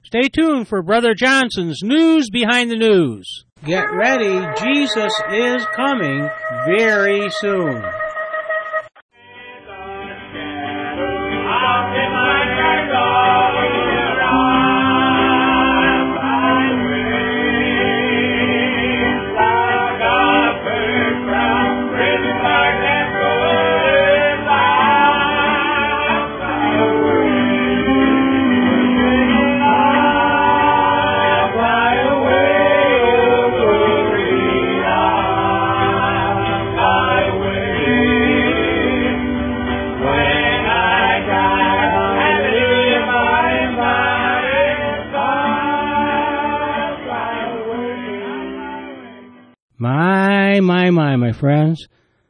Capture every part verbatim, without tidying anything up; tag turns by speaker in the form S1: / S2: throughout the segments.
S1: Stay tuned for Brother Johnson's News Behind the News. Get ready, Jesus is coming very soon. My, my, my, my friends.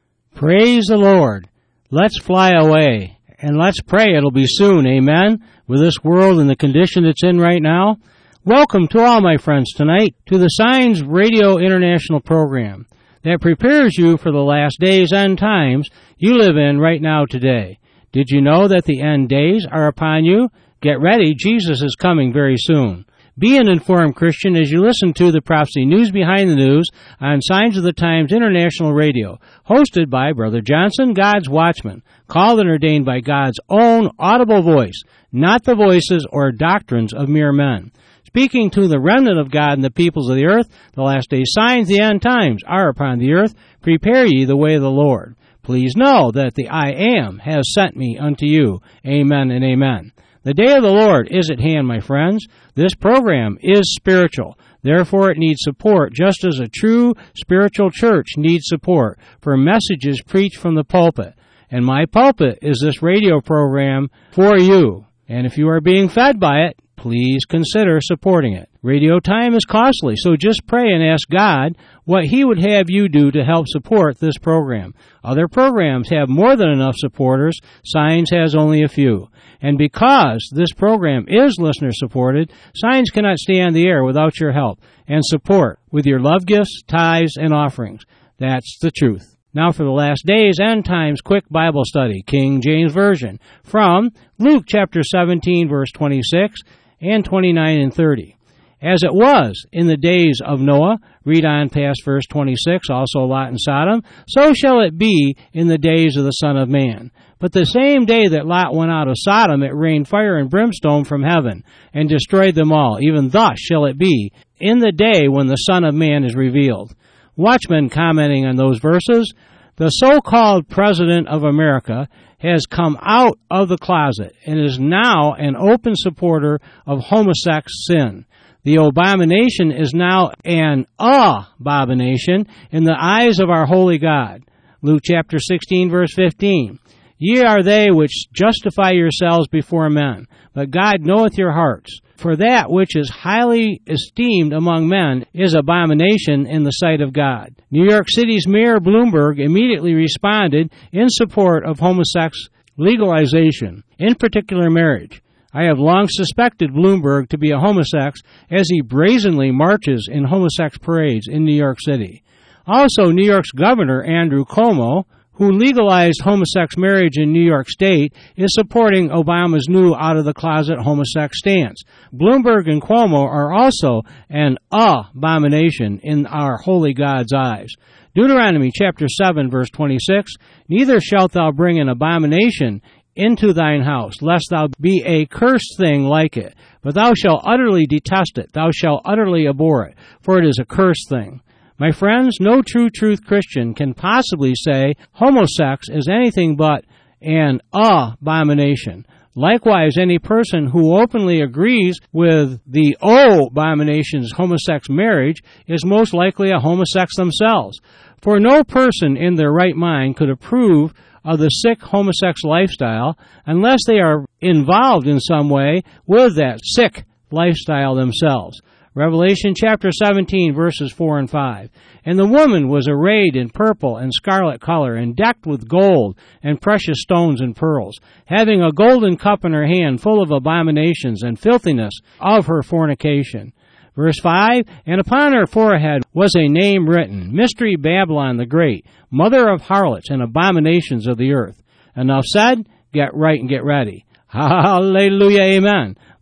S1: Praise the Lord. Let's fly away. And let's pray it'll be soon, amen, with this world and the condition it's in right now. Welcome to all my friends tonight to the Signs Radio International program that prepares you for the last days and times you live in right now today. Did you know that the end days are upon you? Get ready, Jesus is coming very soon. Be an informed Christian as you listen to the Prophecy News Behind the News on Signs of the Times International Radio, hosted by Brother Johnson, God's Watchman, called and ordained by God's own audible voice, not the voices or doctrines of mere men. Speaking to the remnant of God and the peoples of the earth, the last day signs, the end times are upon the earth. Prepare ye the way of the Lord. Please know that the I Am has sent me unto you. Amen and amen. The day of the Lord is at hand, my friends. This program is spiritual. Therefore, it needs support, just as a true spiritual church needs support for messages preached from the pulpit. And my pulpit is this radio program for you. And if you are being fed by it, please consider supporting it. Radio time is costly, so just pray and ask God what He would have you do to help support this program. Other programs have more than enough supporters. Signs has only a few. And because this program is listener-supported, Signs cannot stay on the air without your help and support with your love gifts, tithes, and offerings. That's the truth. Now for the last days and times quick Bible study, King James Version, from Luke chapter seventeen, verse twenty-six and twenty-nine and thirty. As it was in the days of Noah, read on past verse twenty-six, also Lot and Sodom, so shall it be in the days of the Son of Man. But the same day that Lot went out of Sodom, it rained fire and brimstone from heaven, and destroyed them all. Even thus shall it be in the day when the Son of Man is revealed. Watchmen commenting on those verses, the so-called President of America has come out of the closet and is now an open supporter of homosex sin. The abomination is now an abomination in the eyes of our holy God. Luke chapter sixteen, verse fifteen. Ye are they which justify yourselves before men, but God knoweth your hearts. For that which is highly esteemed among men is abomination in the sight of God. New York City's Mayor Bloomberg immediately responded in support of homosex legalization, in particular marriage. I have long suspected Bloomberg to be a homosex as he brazenly marches in homosex parades in New York City. Also, New York's Governor Andrew Cuomo, who legalized homosex marriage in New York State, is supporting Obama's new out-of-the-closet homosex stance. Bloomberg and Cuomo are also an abomination in our holy God's eyes. Deuteronomy chapter seven, verse twenty-six, neither shalt thou bring an abomination into thine house, lest thou be a cursed thing like it. But thou shalt utterly detest it, thou shalt utterly abhor it, for it is a cursed thing. My friends, no true truth Christian can possibly say homosex is anything but an abomination. Likewise, any person who openly agrees with the abomination's homosex marriage is most likely a homosex themselves. For no person in their right mind could approve of the sick homosex lifestyle unless they are involved in some way with that sick lifestyle themselves. Revelation chapter seventeen, verses four and five. And the woman was arrayed in purple and scarlet color, and decked with gold and precious stones and pearls, having a golden cup in her hand full of abominations and filthiness of her fornication. Verse five, and upon her forehead was a name written, Mystery Babylon the Great, mother of harlots and abominations of the earth. Enough said, get right and get ready. Hallelujah, amen.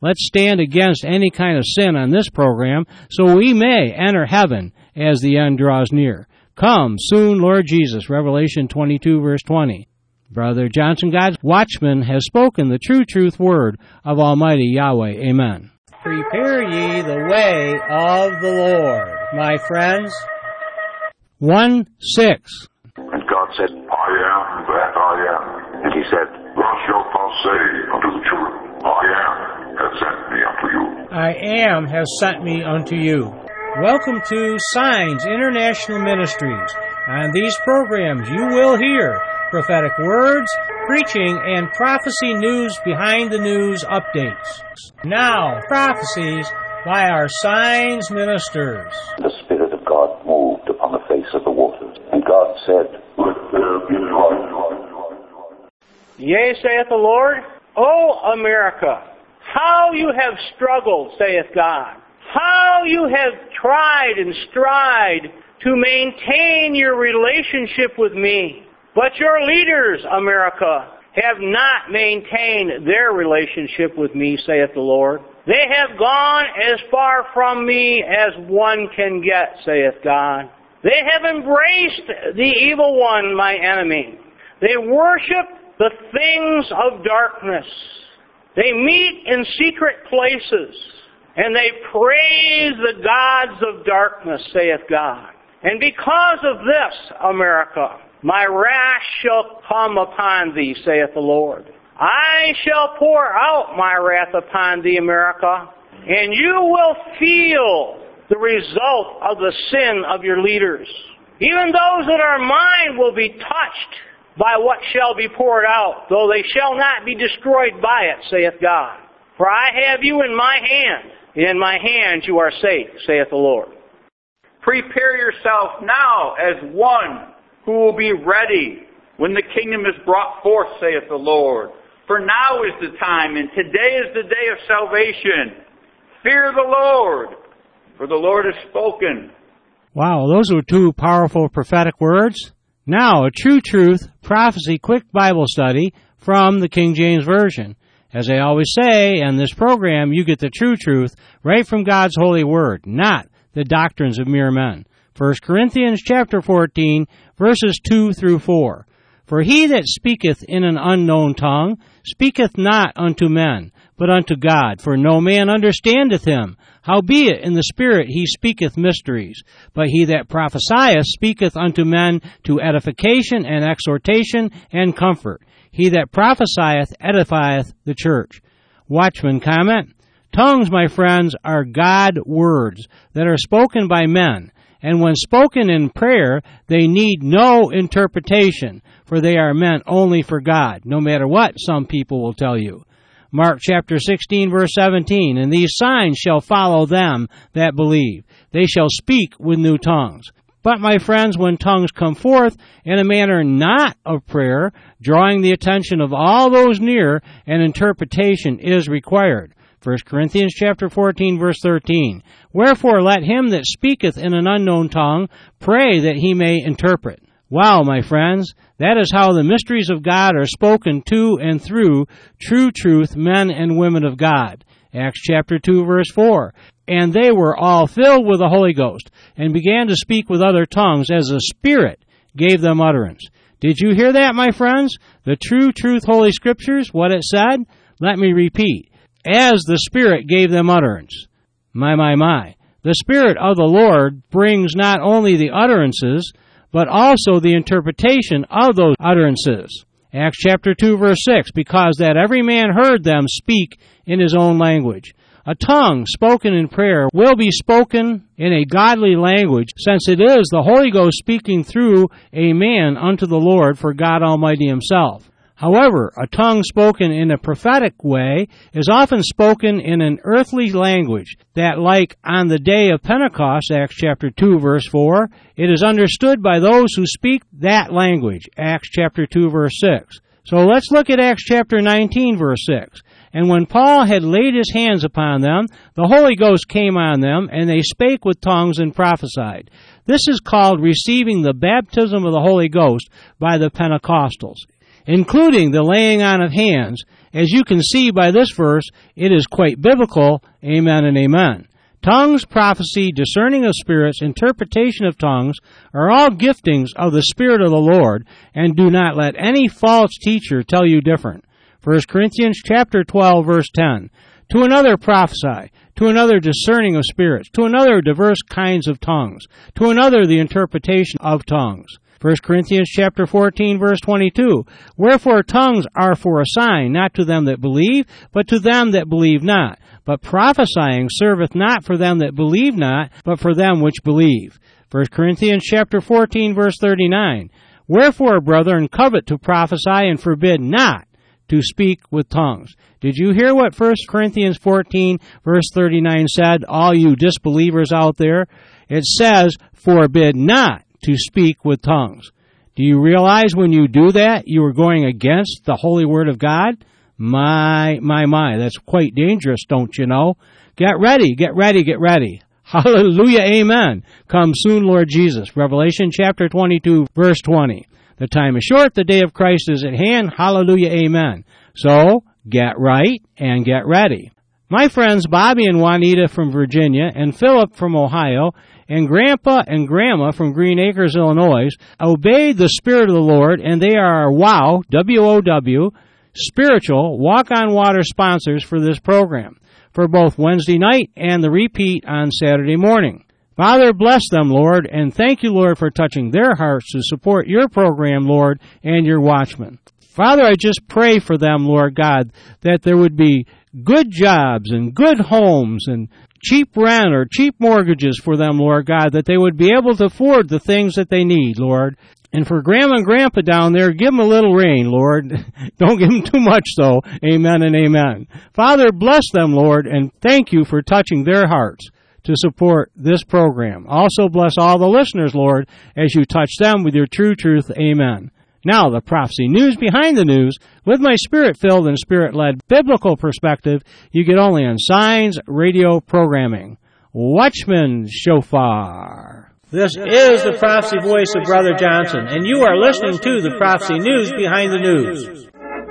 S1: Let's stand against any kind of sin on this program so we may enter heaven as the end draws near. Come soon, Lord Jesus. Revelation twenty-two, verse twenty. Brother Johnson, God's watchman, has spoken the true truth word of Almighty Yahweh. Amen. Prepare ye the way of the Lord, my friends. one six.
S2: And God said, I am that I am. And he said, Thus shalt thou say unto the children, I am has sent me unto you.
S1: I am has sent me unto you. Welcome to Signs International Ministries. On these programs you will hear prophetic words, preaching, and prophecy news behind the news updates. Now, prophecies by our Signs ministers.
S3: The Spirit of God moved upon the face of the waters, and God said, Let there be light.
S4: Yea, saith the Lord, O America, how you have struggled, saith God. How you have tried and strived to maintain your relationship with me. But your leaders, America, have not maintained their relationship with me, saith the Lord. They have gone as far from me as one can get, saith God. They have embraced the evil one, my enemy. They worship the things of darkness. They meet in secret places, and they praise the gods of darkness, saith God. And because of this, America, my wrath shall come upon thee, saith the Lord. I shall pour out my wrath upon thee, America, and you will feel the result of the sin of your leaders. Even those that are mine will be touched by what shall be poured out, though they shall not be destroyed by it, saith God. For I have you in my hand, and in my hands you are safe, saith the Lord.
S5: Prepare yourself now as one who will be ready when the kingdom is brought forth, saith the Lord. For now is the time, and today is the day of salvation. Fear the Lord, for the Lord has spoken.
S1: Wow, those were two powerful prophetic words. Now, a True Truth Prophecy Quick Bible Study from the King James Version. As I always say, in this program, you get the true truth right from God's holy word, not the doctrines of mere men. First Corinthians chapter fourteen, verses two through four. For he that speaketh in an unknown tongue speaketh not unto men, but unto God, for no man understandeth him. Howbeit in the Spirit he speaketh mysteries. But he that prophesieth speaketh unto men to edification and exhortation and comfort. He that prophesieth edifieth the church. Watchman comment, tongues, my friends, are God words that are spoken by men. And when spoken in prayer, they need no interpretation, for they are meant only for God, no matter what some people will tell you. Mark chapter sixteen, verse seventeen, and these signs shall follow them that believe. They shall speak with new tongues. But, my friends, when tongues come forth in a manner not of prayer, drawing the attention of all those near, an interpretation is required. First Corinthians chapter fourteen, verse thirteen. Wherefore let him that speaketh in an unknown tongue pray that he may interpret. Wow, my friends, that is how the mysteries of God are spoken to and through true truth men and women of God. Acts chapter two, verse four. And they were all filled with the Holy Ghost, and began to speak with other tongues as the Spirit gave them utterance. Did you hear that, my friends? The true truth Holy Scriptures, what it said? Let me repeat. As the Spirit gave them utterance. My, my, my. The Spirit of the Lord brings not only the utterances, but also the interpretation of those utterances. Acts chapter two, verse six, because that every man heard them speak in his own language. A tongue spoken in prayer will be spoken in a godly language, since it is the Holy Ghost speaking through a man unto the Lord for God Almighty himself. However, a tongue spoken in a prophetic way is often spoken in an earthly language that, like on the day of Pentecost, Acts chapter two, verse four, it is understood by those who speak that language, Acts chapter two, verse six. So let's look at Acts chapter nineteen, verse six. And when Paul had laid his hands upon them, the Holy Ghost came on them, and they spake with tongues and prophesied. This is called receiving the baptism of the Holy Ghost by the Pentecostals, including the laying on of hands, As you can see by this verse, it is quite biblical. Amen and amen. Tongues, prophecy, discerning of spirits, interpretation of tongues are all giftings of the Spirit of the Lord, and do not let any false teacher tell you different. First Corinthians chapter twelve, verse ten. To another prophesy, to another discerning of spirits, to another diverse kinds of tongues, to another the interpretation of tongues. First Corinthians chapter fourteen, verse twenty-two. Wherefore tongues are for a sign, not to them that believe, but to them that believe not. But prophesying serveth not for them that believe not, but for them which believe. First Corinthians chapter fourteen, verse thirty-nine. Wherefore, brethren, covet to prophesy, and forbid not to speak with tongues. Did you hear what First Corinthians fourteen, verse thirty-nine said, all you disbelievers out there? It says, forbid not to speak with tongues. Do you realize when you do that, you are going against the holy word of God? My, my, my, that's quite dangerous, don't you know? Get ready, get ready, get ready. Hallelujah, amen. Come soon, Lord Jesus. Revelation chapter twenty-two, verse twenty. The time is short, the day of Christ is at hand. Hallelujah, amen. So, get right and get ready. My friends Bobby and Juanita from Virginia, and Philip from Ohio, and Grandpa and Grandma from Green Acres, Illinois, obeyed the Spirit of the Lord, and they are our WOW, W O W, spiritual Walk on Water sponsors for this program, for both Wednesday night and the repeat on Saturday morning. Father, bless them, Lord, and thank you, Lord, for touching their hearts to support your program, Lord, and your watchmen. Father, I just pray for them, Lord God, that there would be good jobs and good homes and cheap rent or cheap mortgages for them, Lord God, that they would be able to afford the things that they need, Lord. And for Grandma and Grandpa down there, give them a little rain, Lord. Don't give them too much, though. Amen and amen. Father, bless them, Lord, and thank you for touching their hearts to support this program. Also bless all the listeners, Lord, as you touch them with your true truth. Amen. Now, the prophecy news behind the news, with my spirit-filled and spirit-led biblical perspective, you get only on Signs Radio programming. Watchman Shofar. This is the prophecy voice of Brother Johnson, and you are listening to the prophecy news behind the news.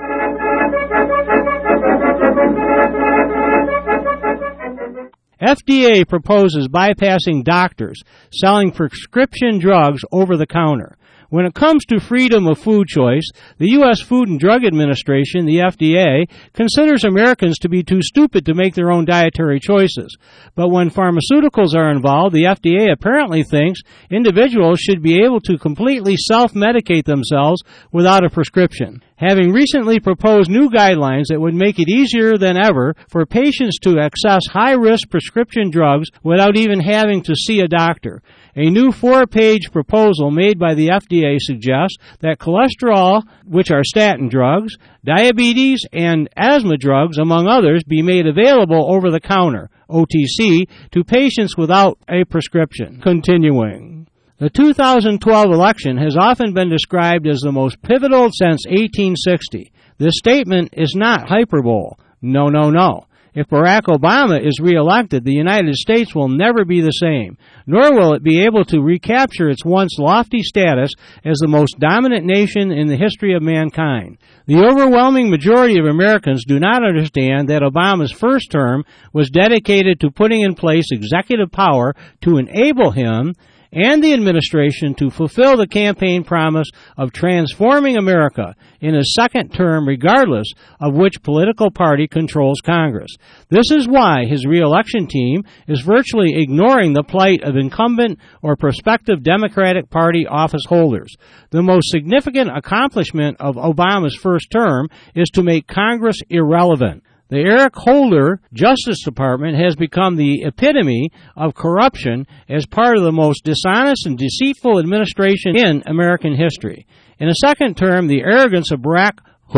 S1: F D A proposes bypassing doctors selling prescription drugs over the counter. When it comes to freedom of food choice, the U S Food and Drug Administration, the F D A, considers Americans to be too stupid to make their own dietary choices. But when pharmaceuticals are involved, the F D A apparently thinks individuals should be able to completely self-medicate themselves without a prescription, having recently proposed new guidelines that would make it easier than ever for patients to access high-risk prescription drugs without even having to see a doctor. A new four-page proposal made by the F D A suggests that cholesterol, which are statin drugs, diabetes, and asthma drugs, among others, be made available over the counter, O T C, to patients without a prescription. Continuing. The two thousand twelve election has often been described as the most pivotal since eighteen sixty. This statement is not hyperbole. No, no, no. If Barack Obama is reelected, the United States will never be the same, nor will it be able to recapture its once lofty status as the most dominant nation in the history of mankind. The overwhelming majority of Americans do not understand that Obama's first term was dedicated to putting in place executive power to enable him and the administration to fulfill the campaign promise of transforming America in his second term regardless of which political party controls Congress. This is why his reelection team is virtually ignoring the plight of incumbent or prospective Democratic Party office holders. The most significant accomplishment of Obama's first term is to make Congress irrelevant. The Eric Holder Justice Department has become the epitome of corruption as part of the most dishonest and deceitful administration in American history. In a second term, the arrogance of Barack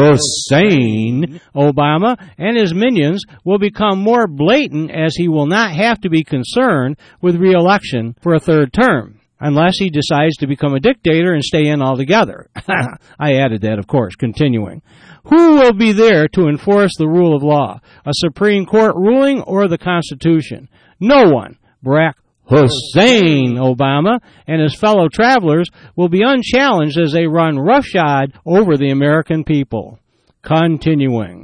S1: Hussein Obama and his minions will become more blatant as he will not have to be concerned with re-election for a third term, unless he decides to become a dictator and stay in altogether. I added that, of course, continuing. Who will be there to enforce the rule of law? A Supreme Court ruling or the Constitution? No one. Barack Hussein Obama and his fellow travelers will be unchallenged as they run roughshod over the American people. Continuing.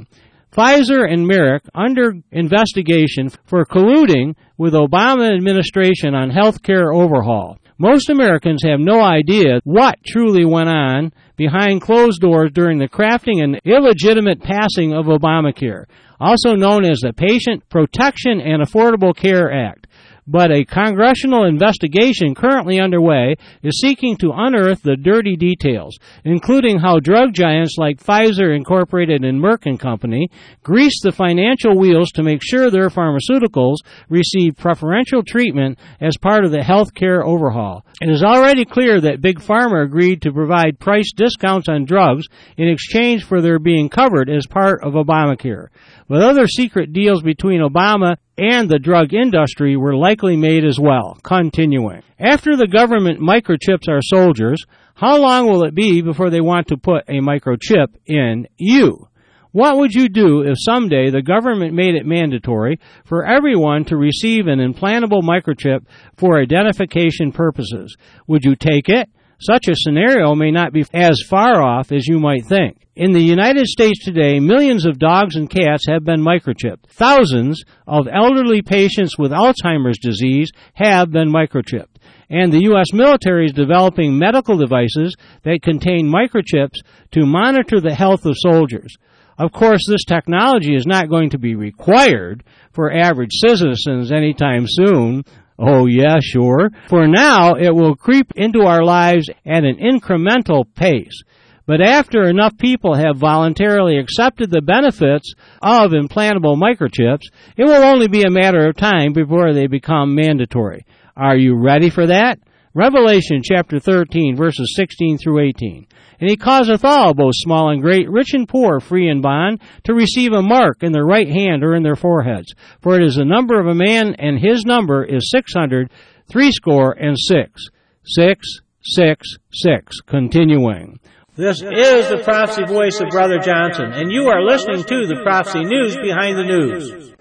S1: Pfizer and Merck under investigation for colluding with Obama administration on health care overhaul. Most Americans have no idea what truly went on behind closed doors during the crafting and illegitimate passing of Obamacare, also known as the Patient Protection and Affordable Care Act. But a congressional investigation currently underway is seeking to unearth the dirty details, including how drug giants like Pfizer Incorporated and Merck and Company grease the financial wheels to make sure their pharmaceuticals receive preferential treatment as part of the health care overhaul. It is already clear that Big Pharma agreed to provide price discounts on drugs in exchange for their being covered as part of Obamacare. But other secret deals between Obama and the drug industry were likely made as well. Continuing. After the government microchips our soldiers, how long will it be before they want to put a microchip in you? What would you do if someday the government made it mandatory for everyone to receive an implantable microchip for identification purposes? Would you take it? Such a scenario may not be as far off as you might think. In the United States today, millions of dogs and cats have been microchipped. Thousands of elderly patients with Alzheimer's disease have been microchipped. And the U S military is developing medical devices that contain microchips to monitor the health of soldiers. Of course, this technology is not going to be required for average citizens anytime soon. Oh, yeah, sure. For now, it will creep into our lives at an incremental pace. But after enough people have voluntarily accepted the benefits of implantable microchips, it will only be a matter of time before they become mandatory. Are you ready for that? Revelation chapter thirteen, verses sixteen through eighteen. And he causeth all, both small and great, rich and poor, free and bond, to receive a mark in their right hand or in their foreheads. For it is the number of a man, and his number is six hundred, threescore and six. Six, six, six. Continuing. This is the prophecy voice of Brother Johnson, and you are listening to the Prophecy News Behind the News.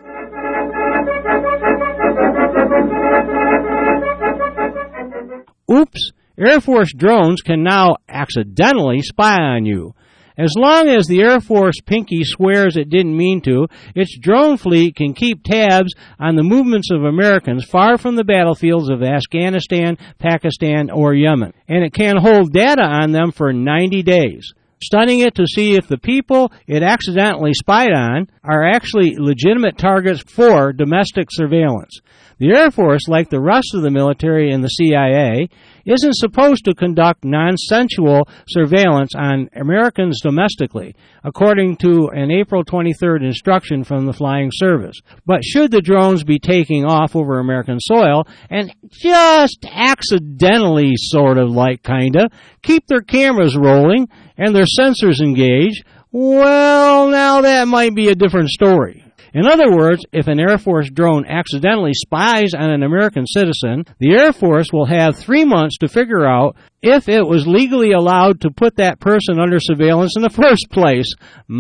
S1: Oops! Air Force drones can now accidentally spy on you. As long as the Air Force pinky swears it didn't mean to, its drone fleet can keep tabs on the movements of Americans far from the battlefields of Afghanistan, Pakistan, or Yemen. And it can hold data on them for ninety days, studying it to see if the people it accidentally spied on are actually legitimate targets for domestic surveillance. The Air Force, like the rest of the military and the C I A, isn't supposed to conduct non-sensual surveillance on Americans domestically, according to an April twenty-third instruction from the Flying Service. But should the drones be taking off over American soil and just accidentally, sort of like kinda, keep their cameras rolling and their sensors engaged, well, now that might be a different story. In other words, if an Air Force drone accidentally spies on an American citizen, the Air Force will have three months to figure out if it was legally allowed to put that person under surveillance in the first place.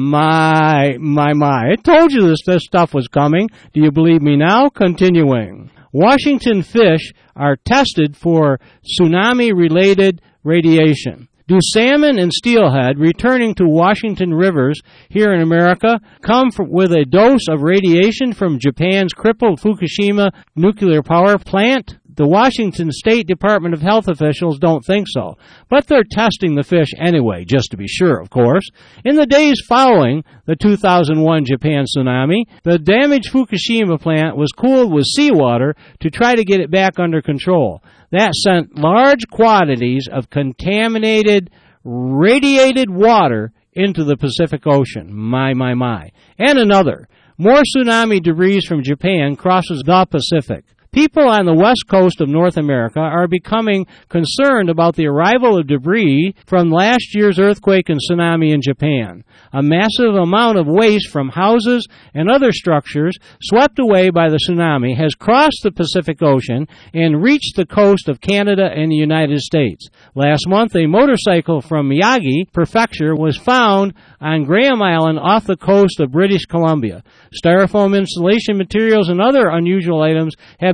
S1: My, my, my. I told you this, this stuff was coming. Do you believe me now? Continuing. Washington fish are tested for tsunami-related radiation. Do salmon and steelhead returning to Washington rivers here in America come from, with a dose of radiation from Japan's crippled Fukushima nuclear power plant? The Washington State Department of Health officials don't think so, but they're testing the fish anyway, just to be sure, of course. In the days following the two thousand one Japan tsunami, the damaged Fukushima plant was cooled with seawater to try to get it back under control. That sent large quantities of contaminated, radiated water into the Pacific Ocean. My, my, my. And another. More tsunami debris from Japan crosses the Pacific. People on the west coast of North America are becoming concerned about the arrival of debris from last year's earthquake and tsunami in Japan. A massive amount of waste from houses and other structures swept away by the tsunami has crossed the Pacific Ocean and reached the coast of Canada and the United States. Last month, a motorcycle from Miyagi Prefecture was found on Graham Island off the coast of British Columbia. Styrofoam insulation materials and other unusual items have been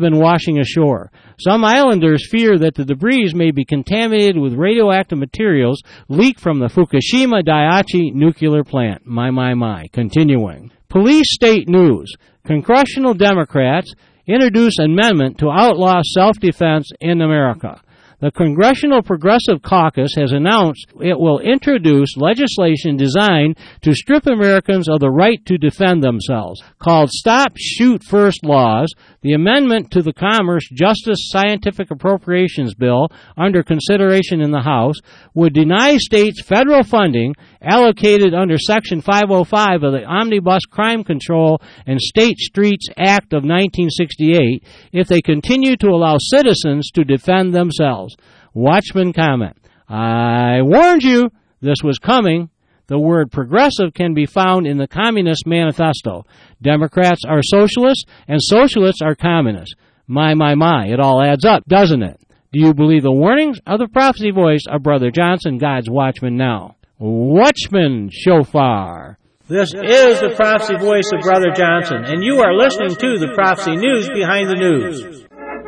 S1: been washing ashore. Some islanders fear that the debris may be contaminated with radioactive materials leaked from the Fukushima Daiichi nuclear plant. My, my, my. Continuing. Police state news. Congressional Democrats introduce amendment to outlaw self-defense in America. The Congressional Progressive Caucus has announced it will introduce legislation designed to strip Americans of the right to defend themselves. Called Stop Shoot First laws, the amendment to the Commerce, Justice, Scientific Appropriations Bill under consideration in the House would deny states federal funding allocated under Section five oh five of the Omnibus Crime Control and State Streets Act of nineteen sixty-eight if they continue to allow citizens to defend themselves. Watchman comment. I warned you this was coming. The word progressive can be found in the Communist Manifesto. Democrats are socialists, and socialists are communists. My, my, my. It all adds up, doesn't it? Do you believe the warnings of the prophecy voice of Brother Johnson, God's Watchman now? Watchman Shofar. This is the prophecy voice of Brother Johnson, and you are listening to the Prophecy News Behind the News.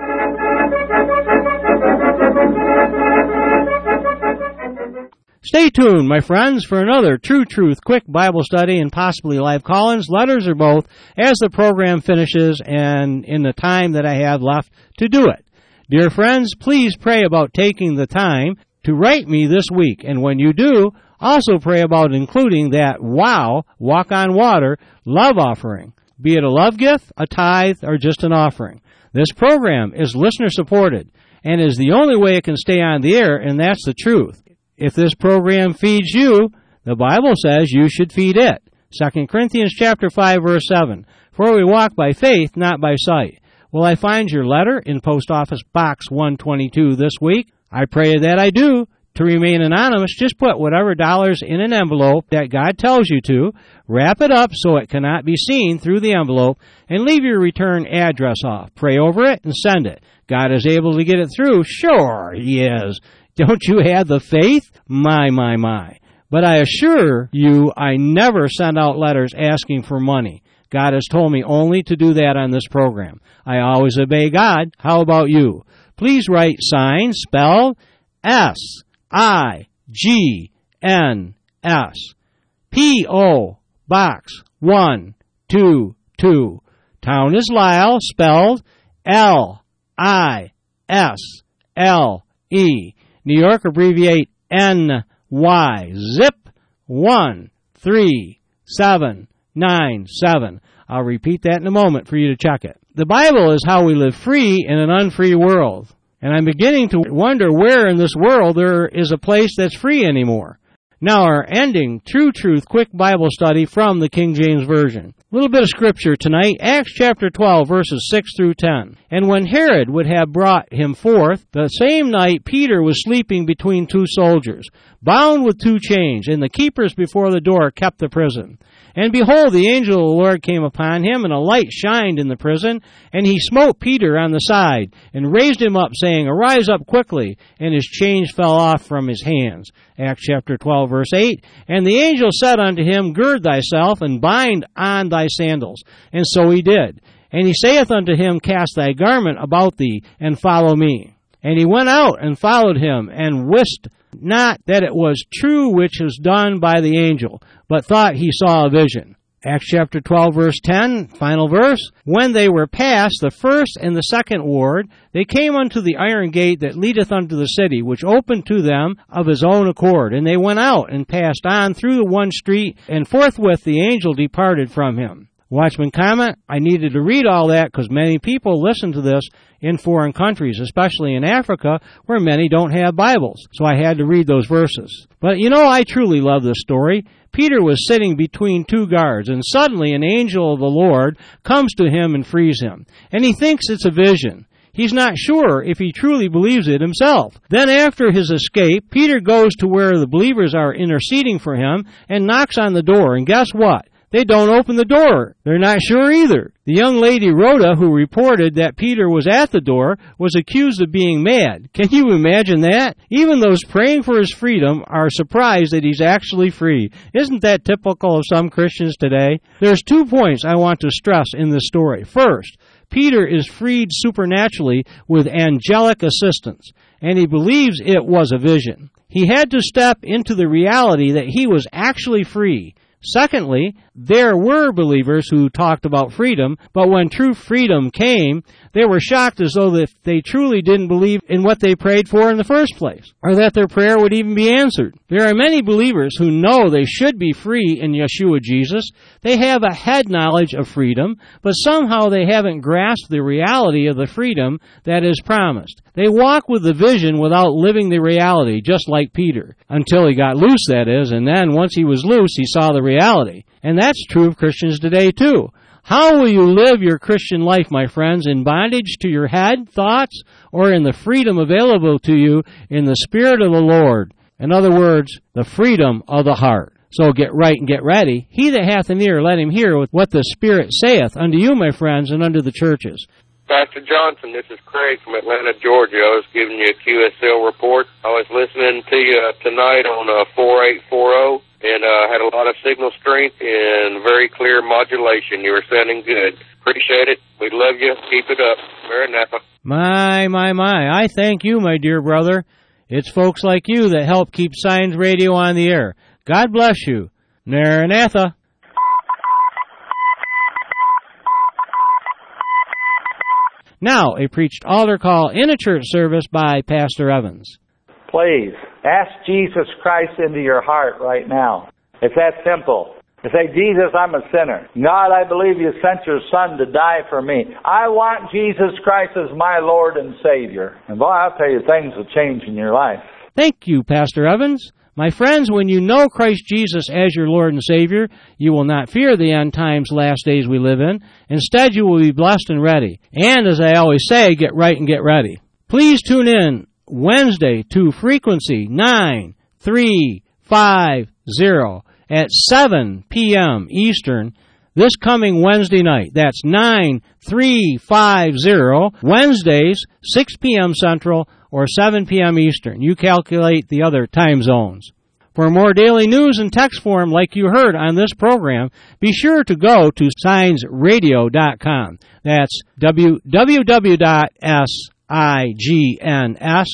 S1: Stay tuned, my friends, for another True Truth quick Bible study and possibly live call-ins, letters, or both, as the program finishes and in the time that I have left to do it. Dear friends, please pray about taking the time to write me this week, and when you do, also pray about including that WOW, Walk on Water, love offering, be it a love gift, a tithe, or just an offering. This program is listener-supported and is the only way it can stay on the air, and that's the truth. If this program feeds you, the Bible says you should feed it. Second Corinthians chapter five, verse seven. For we walk by faith, not by sight. Will I find your letter in Post Office Box one twenty-two this week? I pray that I do. To remain anonymous, just put whatever dollars in an envelope that God tells you to, wrap it up so it cannot be seen through the envelope, and leave your return address off. Pray over it and send it. God is able to get it through. Sure, He is. Don't you have the faith? My, my, my. But I assure you, I never send out letters asking for money. God has told me only to do that on this program. I always obey God. How about you? Please write sign spelled S I G N S. P O Box one two two. Town is Lisle, spelled L I S L E. New York, abbreviate N Y. Zip one three seven nine seven. I'll repeat that in a moment for you to check it. The Bible is how we live free in an unfree world. And I'm beginning to wonder where in this world there is a place that's free anymore. Now our ending True Truth quick Bible study from the King James Version. A little bit of scripture tonight, Acts chapter twelve, verses six through ten. And when Herod would have brought him forth, the same night Peter was sleeping between two soldiers, bound with two chains, and the keepers before the door kept the prison. And behold, the angel of the Lord came upon him, and a light shined in the prison, and he smote Peter on the side, and raised him up, saying, Arise up quickly, and his chains fell off from his hands. Acts chapter twelve, verse eight. And the angel said unto him, Gird thyself, and bind on thy sandals. And so he did. And he saith unto him, Cast thy garment about thee, and follow me. And he went out and followed him, and wist not that it was true which was done by the angel, but thought he saw a vision. Acts chapter twelve, verse ten, final verse. When they were past the first and the second ward, they came unto the iron gate that leadeth unto the city, which opened to them of his own accord. And they went out and passed on through the one street, and forthwith the angel departed from him. Watchman comment, I needed to read all that because many people listen to this in foreign countries, especially in Africa, where many don't have Bibles. So I had to read those verses. But you know, I truly love this story. Peter was sitting between two guards, and suddenly an angel of the Lord comes to him and frees him. And he thinks it's a vision. He's not sure if he truly believes it himself. Then after his escape, Peter goes to where the believers are interceding for him and knocks on the door. And guess what? They don't open the door. They're not sure either. The young lady Rhoda, who reported that Peter was at the door, was accused of being mad. Can you imagine that? Even those praying for his freedom are surprised that he's actually free. Isn't that typical of some Christians today? There's two points I want to stress in this story. First, Peter is freed supernaturally with angelic assistance, and he believes it was a vision. He had to step into the reality that he was actually free. Secondly, there were believers who talked about freedom, but when true freedom came, they were shocked as though that they truly didn't believe in what they prayed for in the first place, or that their prayer would even be answered. There are many believers who know they should be free in Yeshua Jesus. They have a head knowledge of freedom, but somehow they haven't grasped the reality of the freedom that is promised. They walk with the vision without living the reality, just like Peter, until he got loose, that is, and then once he was loose, he saw the reality. And that's true of Christians today, too. How will you live your Christian life, my friends, in bondage to your head, thoughts, or in the freedom available to you in the Spirit of the Lord? In other words, the freedom of the heart. So get right and get ready. He that hath an ear, let him hear what the Spirit saith unto you, my friends, and unto the churches.
S6: Pastor Johnson, this is Craig from Atlanta, Georgia. I was giving you a Q S L report. I was listening to you tonight on uh, four eight four zero, and uh, had a lot of signal strength and very clear modulation. You were sounding good. Appreciate it. We love you. Keep it up. Maranatha.
S1: My, my, my. I thank you, my dear brother. It's folks like you that help keep Signs Radio on the air. God bless you. Maranatha. Now, a preached altar call in a church service by Pastor Evans.
S7: Please, ask Jesus Christ into your heart right now. It's that simple. You say, Jesus, I'm a sinner. God, I believe you sent your Son to die for me. I want Jesus Christ as my Lord and Savior. And boy, I'll tell you, things will change in your life.
S1: Thank you, Pastor Evans. My friends, when you know Christ Jesus as your Lord and Savior, you will not fear the end times, last days we live in. Instead, you will be blessed and ready. And as I always say, get right and get ready. Please tune in Wednesday to frequency nine three five zero at seven p.m. Eastern this coming Wednesday night. That's nine three five zero, Wednesdays, six p.m. Central or seven p.m. Eastern. You calculate the other time zones. For more daily news in text form like you heard on this program, be sure to go to signs radio dot com. That's w w w dot signs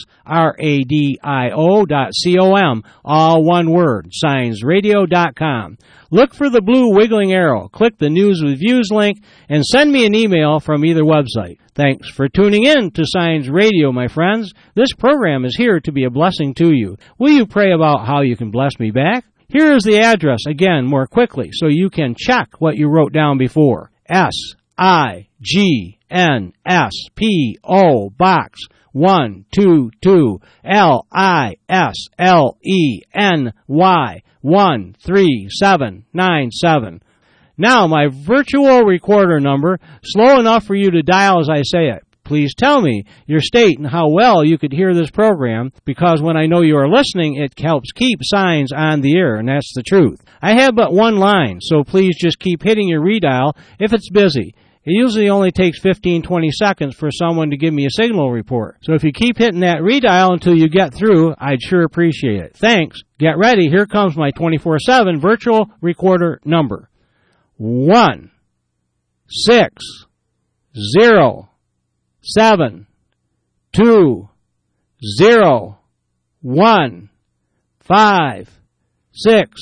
S1: radio dot com. All one word, signs radio dot com. Look for the blue wiggling arrow, click the News with Views link, and send me an email from either website. Thanks for tuning in to Signs Radio, my friends. This program is here to be a blessing to you. Will you pray about how you can bless me back? Here is the address, again, more quickly, so you can check what you wrote down before. S I G N S P O Box one two two L I S L E N Y one three seven nine seven. Now, my virtual recorder number, slow enough for you to dial as I say it. Please tell me your state and how well you could hear this program, because when I know you are listening, it helps keep Signs on the air, and that's the truth. I have but one line, so please just keep hitting your redial if it's busy. It usually only takes fifteen to twenty seconds for someone to give me a signal report. So if you keep hitting that redial until you get through, I'd sure appreciate it. Thanks. Get ready. Here comes my twenty-four seven virtual recorder number. One, six, zero, seven, two, zero, one, five, six,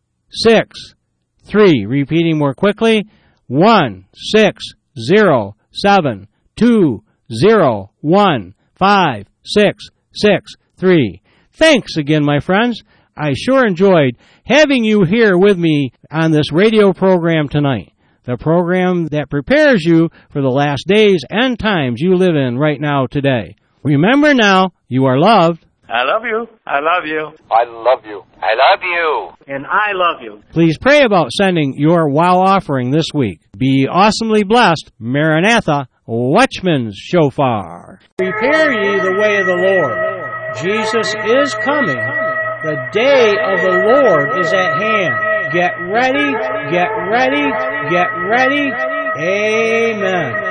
S1: six, three. Repeating more quickly. One, six, zero, seven, two, zero, one, five, six, six, three. Thanks again, my friends. I sure enjoyed having you here with me on this radio program tonight. The program that prepares you for the last days and times you live in right now today. Remember now, you are loved.
S7: I love you. I love you.
S6: I love you. I love you.
S4: And I love you.
S1: Please pray about sending your wow offering this week. Be awesomely blessed. Maranatha, Watchman's Shofar. Prepare ye the way of the Lord. Jesus is coming. The day of the Lord is at hand. Get ready, get ready, get ready. Amen.